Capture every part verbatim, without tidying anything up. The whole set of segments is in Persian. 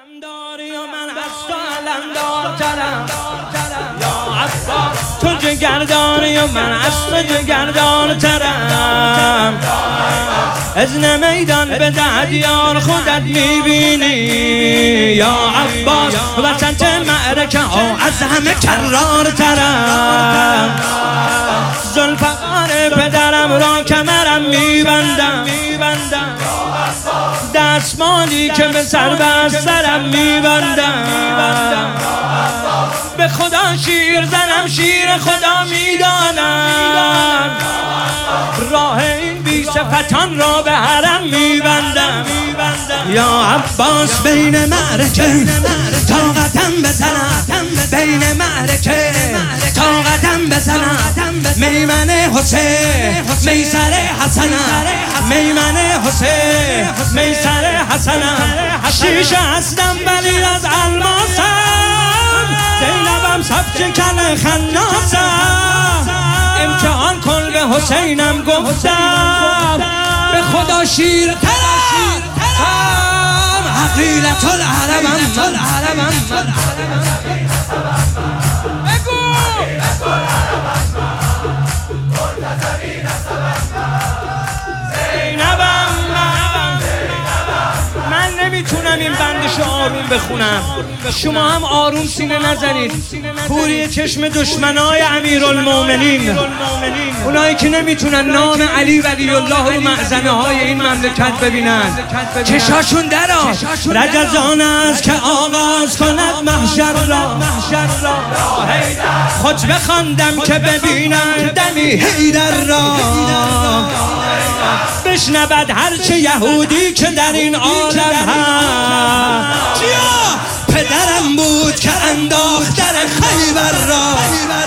علمداری و من از تو علمدارترم یا عباس، تو جگرداری و من از تو جگردارترم. اذن میدان به دیار خودت میبینی یا عباس، وسط معرکه ها از همه کرارترم. ذوالفقار پدرم را کمرم میبندم، دستمالی که به سر بر سرم میبندم. به خدا شیر زنم شیر خدا میدانم، راه این بی صفتان را به حرم میبندم. یا عباس بین معرکه تا قدم بزنم، بین معرکه تا قدم بزنم. میمن حسین میسر حسنم، میمن حسین میسر حسنم. شیشه هستم ولی از الماسم، زینبم سبچه کل خناسم. امتحان کن به حسینم گفتم، به خدا شیرترم عقیلت العربم. بگو زینبم، من نمیتونم این بندشو آروم بخونم، شما هم آروم سینه نزنید. کوری چشم دشمنای امیرالمومنین، اونایی که نمیتونن نام علی ولی الله رو معظمه های این مملکت ببینن، چشاشون درا رجزان است که آغاز کند محشر را. خود بخواندم که ببینن دمی حیدر را، بشنود هرچه یهودی که در این عالم هست. پدرم بود که انداخت در خیبر را،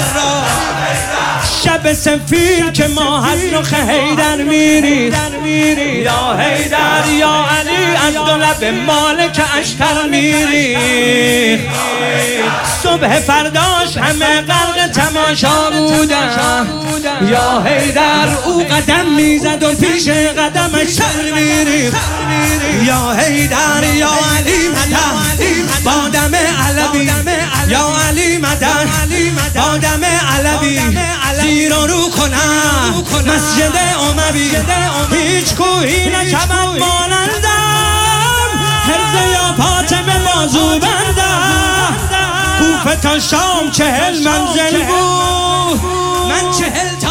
شب سفیر که ماه از رخ حیدر میرید. یا حیدر یا علی از دو لب مالک اشتر میرید. صبح فرداش همه غرق تماشا بودن، یا حیدر او قدم میزد و پیش قدمش سر میرید. یا حیدر یا علی مدد با دم علوی، یا علی مدد با دم علوی. زیر و رو کنم مسجد اموی، هیچ کوهی نشود مانندم. حرز یا فاطمه بازو بندم. کوفه تا شام چهل منزل بود، من چهل تا